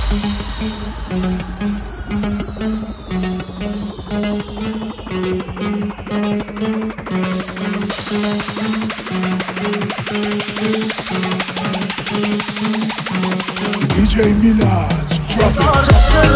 DJ Milad, drop it.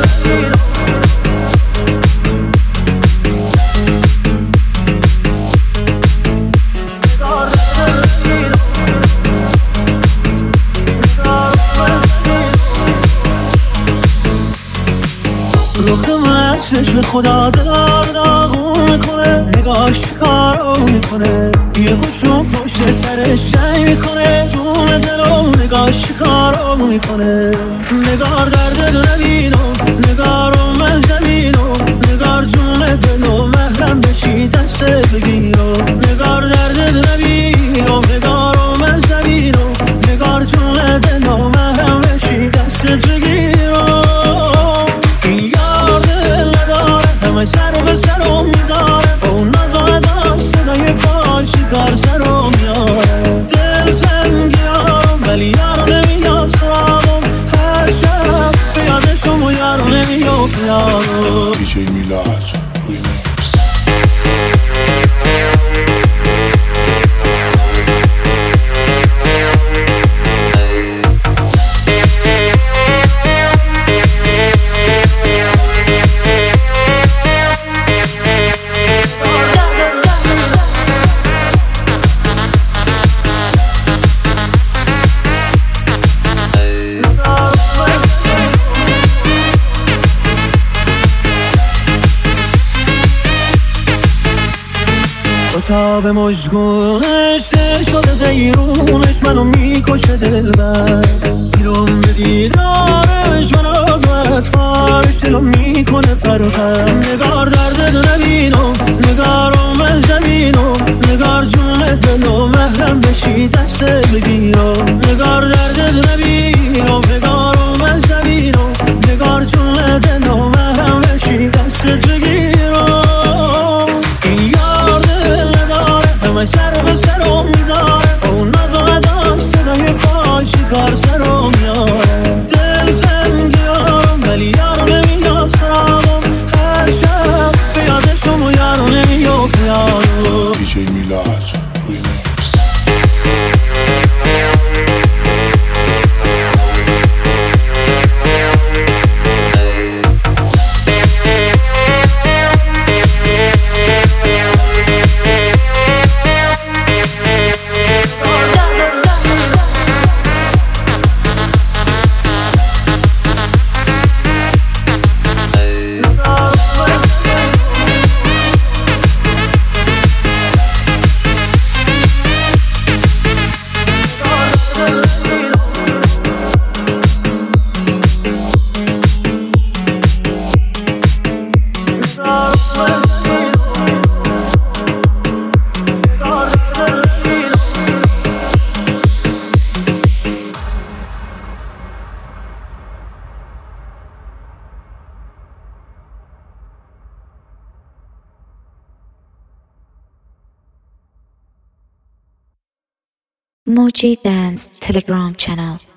رخ من چشم خدا داغون میکنه، نگاهش کارو میکنه، یه خوشم پشت سرش سعی میکنه، جون دلو نگاهش کارو میکنه. نگار درد رو نبینم، نگارو من نبینم، نگار جون دلو محرم بشی دست بگیرم. نگار درد رو نبینم، نگارو من نبینم، نگار جون دلو محرم بشی دست بگیرم. همه سر به سرم میذاره، اون نزادم صدای پاش کار سرم میاره. دل تنگیارم ولی یارو نمیاد سرامم، هر شب به یادشم و یارو نمیافت یارو. DJ Milad, remix. تاب مشگونش شده دیرونش منو میکشه دلبر، بیرون به دیدارش من آزمت فارش دلو میکنه پر و پر. نگار درد رو نبینم، نگارو من زمینم، نگار جون دلو محرم بشی دست بگیرم. نگار درد رو نبینم، نگارو من زمینم، نگار جون دلو محرم بشی دست بگیرم. همه سر به سرم میذاره، اون نزادم صدای پاشی کار سرم میاره. دل تنگیارم ولی یارو نمیاد سرامم، هر شب به یادشم و یارو نمیافت یارو. DJ Milad, remix. Moji Dance Telegram channel.